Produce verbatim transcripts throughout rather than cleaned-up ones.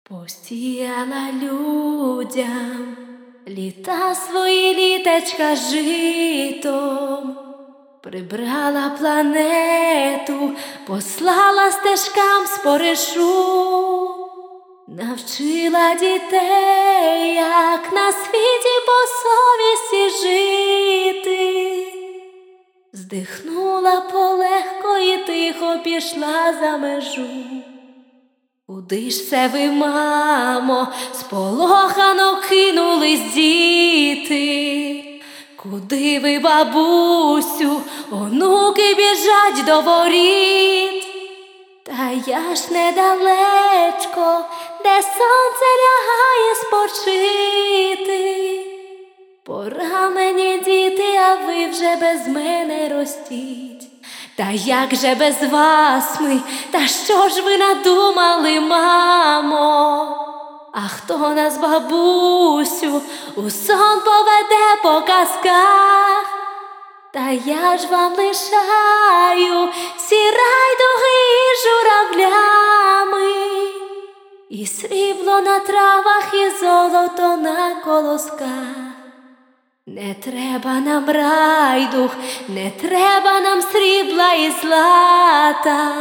Посіяла людям літа свої літечка житом, прибрала планету, послала стежкам споришу, навчила дітей, як на світі по совісті жити. Здихнула полегко і тихо пішла за межу. Куди ж це ви, мамо, сполохано кинулись діти? Куди ви, бабусю, онуки біжать до воріт? Та я ж недалечко, де сонце лягає спочити. Пора мені, діти, а ви вже без мене ростіть. Та як же без вас ми, та що ж ви надумали, мамо? А хто нас, бабусю, у сон поведе по казках? Та я ж вам лишаю всі райдуги журавлями, і срібло на травах, і золото на колосках. Не треба нам райдуг, не треба нам срібла і злата,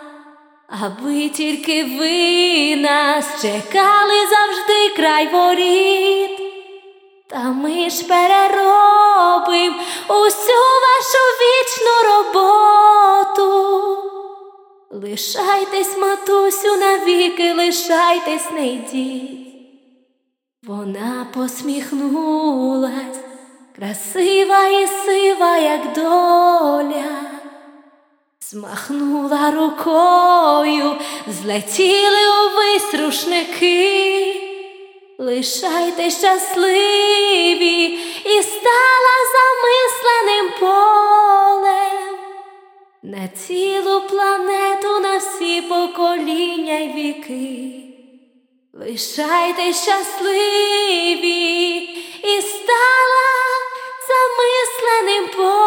аби тільки ви нас чекали завжди край воріт. Та ми ж переробим усю вашу вічну роботу. Лишайтесь, матусю, навіки, лишайтесь, не йдіть. Вона посміхнулась, красива і сива, як доля, змахнула рукою, злетіли увесь рушники. Лишайте щасливі, і стала замисленим полем на цілу планету, на всі покоління й віки. Лишайте щасливі, і стала замисленим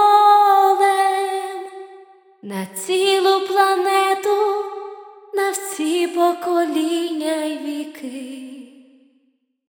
полем на цілу планету, на всі покоління й віки.